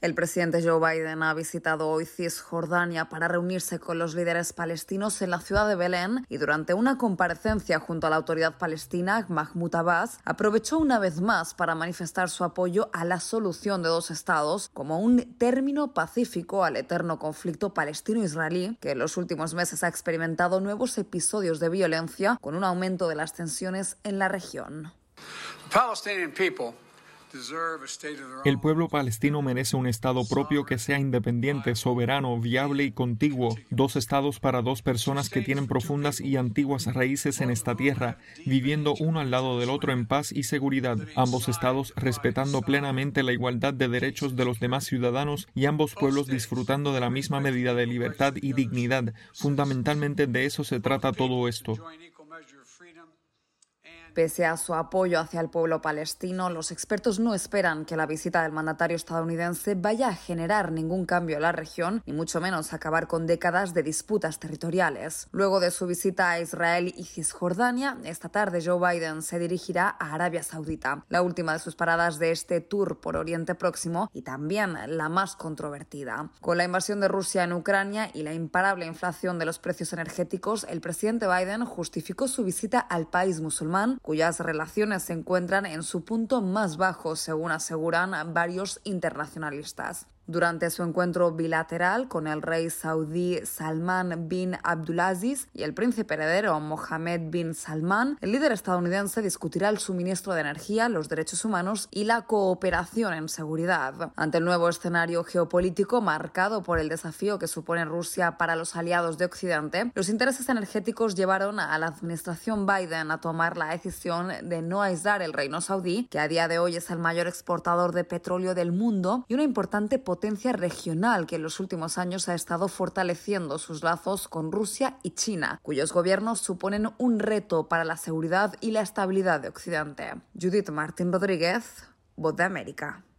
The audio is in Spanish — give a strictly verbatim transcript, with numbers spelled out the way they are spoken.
El presidente Joe Biden ha visitado hoy Cisjordania para reunirse con los líderes palestinos en la ciudad de Belén y durante una comparecencia junto a la autoridad palestina, Mahmoud Abbas, aprovechó una vez más para manifestar su apoyo a la solución de dos estados como un término pacífico al eterno conflicto palestino-israelí que en los últimos meses ha experimentado nuevos episodios de violencia con un aumento de las tensiones en la región. El pueblo palestino merece un Estado propio que sea independiente, soberano, viable y contiguo. Dos estados para dos personas que tienen profundas y antiguas raíces en esta tierra, viviendo uno al lado del otro en paz y seguridad. Ambos estados respetando plenamente la igualdad de derechos de los demás ciudadanos y ambos pueblos disfrutando de la misma medida de libertad y dignidad. Fundamentalmente de eso se trata todo esto. Pese a su apoyo hacia el pueblo palestino, los expertos no esperan que la visita del mandatario estadounidense vaya a generar ningún cambio en la región, ni mucho menos acabar con décadas de disputas territoriales. Luego de su visita a Israel y Cisjordania, esta tarde Joe Biden se dirigirá a Arabia Saudita, la última de sus paradas de este tour por Oriente Próximo y también la más controvertida. Con la invasión de Rusia en Ucrania y la imparable inflación de los precios energéticos, el presidente Biden justificó su visita al país musulmán, cuyas relaciones se encuentran en su punto más bajo, según aseguran varios internacionalistas. Durante su encuentro bilateral con el rey saudí Salman bin Abdulaziz y el príncipe heredero Mohammed bin Salman, el líder estadounidense discutirá el suministro de energía, los derechos humanos y la cooperación en seguridad. Ante el nuevo escenario geopolítico marcado por el desafío que supone Rusia para los aliados de Occidente, los intereses energéticos llevaron a la administración Biden a tomar la decisión de no aislar el reino saudí, que a día de hoy es el mayor exportador de petróleo del mundo y una importante potencia regional que en los últimos años ha estado fortaleciendo sus lazos con Rusia y China, cuyos gobiernos suponen un reto para la seguridad y la estabilidad de Occidente. Judith Martín Rodríguez, Voz de América.